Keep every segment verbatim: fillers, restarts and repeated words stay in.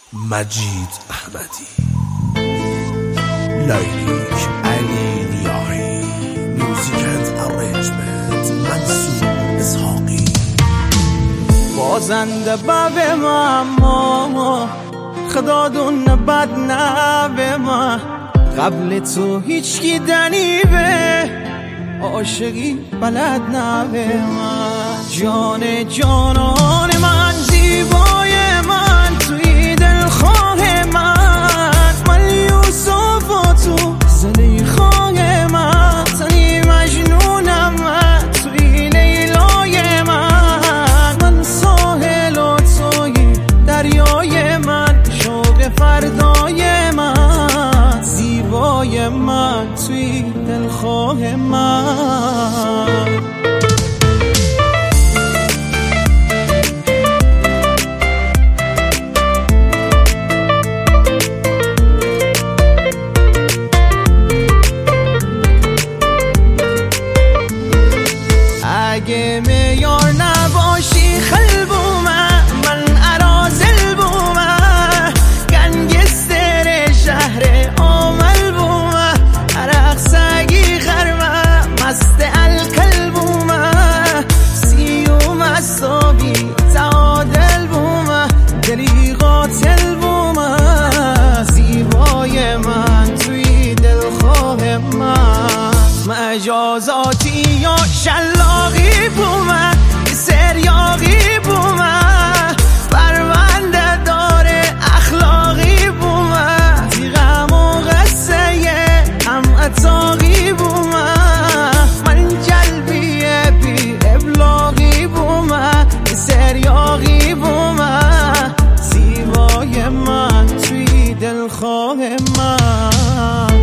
مجید احمدی، لیلیک علی ریاحی، میوزیک اند ارنجمنت منصور اسحاقی. بازنده باب ما خدا دون بد نوه ما، قبل تو هیچ کی دنیبه عاشقی بلد نوه من. جان جانان من، زیبای من، توی دلخواه من، من یوسف و تو زلیخای من، تنی مجنونم من، توی لیلای من، من ساحل و توی دریای من، شوق فردای من، زیبای من، توی دلخواه من. اگه میار نباشی خلبومه، من ارازل بومه، گنگستر شهر آمل بومه، عرق سگی خرمه، مست الکل بومه، سیوم اصابی تعادل بومه، دلی قاتل بومه، زیبای من، توی دلخواه من، مجازاتی یا شلاقی بومه، سریاقی بومه، پرونده داره اخلاقی بومه، تیغم و قصه هم اتاقی بومه، من جلبیه بی ابلاغی بومه، سریاقی بومه، زیبای من، توی دلخواه من.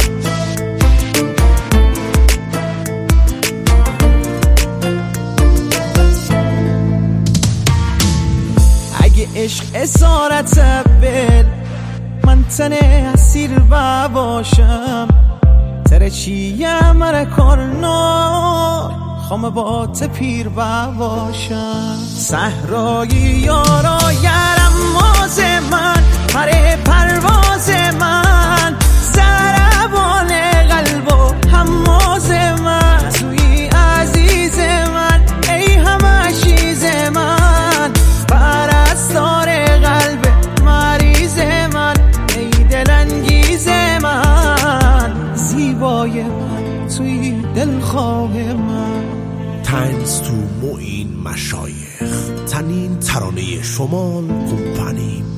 عشق اسارت بل، من تنه اسیر باشم، تره چیه مره کارنا خام با تپیر باشم، صحرایی یارا یرم ماز من، پره پرواز من، زربان قلب و هماز من، توی عزیز من، ای همه چیز من، پرستار قلب مریض من، ای دلانگیز من، زیبای من، توی دلخواه من. تنز تو معین مشایخ، تنین ترانه شمال کمپانی